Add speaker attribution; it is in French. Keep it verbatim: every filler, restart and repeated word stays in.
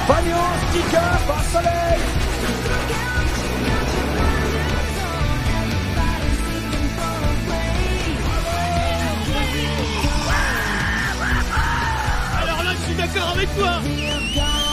Speaker 1: Fagnon, sticker, par soleil.
Speaker 2: Alors là, je suis d'accord avec toi.